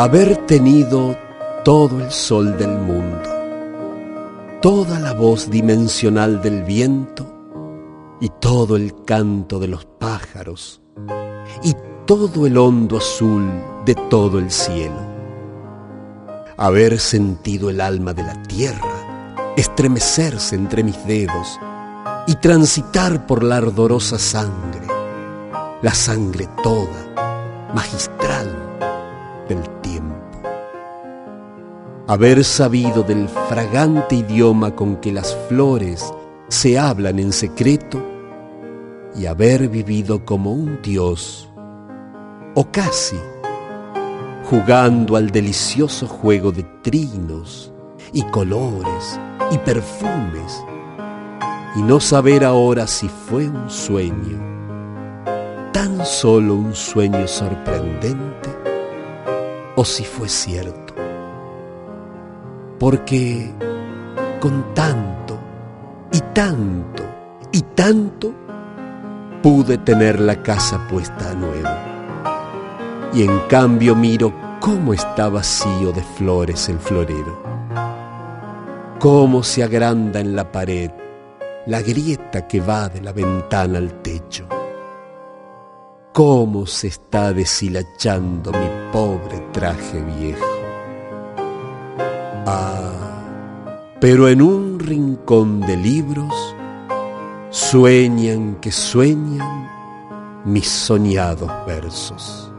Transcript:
Haber tenido todo el sol del mundo, toda la voz dimensional del viento y todo el canto de los pájaros y todo el hondo azul de todo el cielo. Haber sentido el alma de la tierra estremecerse entre mis dedos y transitar por la ardorosa sangre, la sangre toda, magistral del tiempo. Haber sabido del fragante idioma con que las flores se hablan en secreto y haber vivido como un dios, o casi, jugando al delicioso juego de trinos y colores y perfumes, y no saber ahora si fue un sueño, tan solo un sueño sorprendente, o si fue cierto. Porque con tanto y tanto y tanto pude tener la casa puesta a nuevo, y en cambio miro cómo está vacío de flores el florero, cómo se agranda en la pared la grieta que va de la ventana al techo, cómo se está deshilachando mi pobre traje viejo. Pero en un rincón de libros sueñan que sueñan mis soñados versos.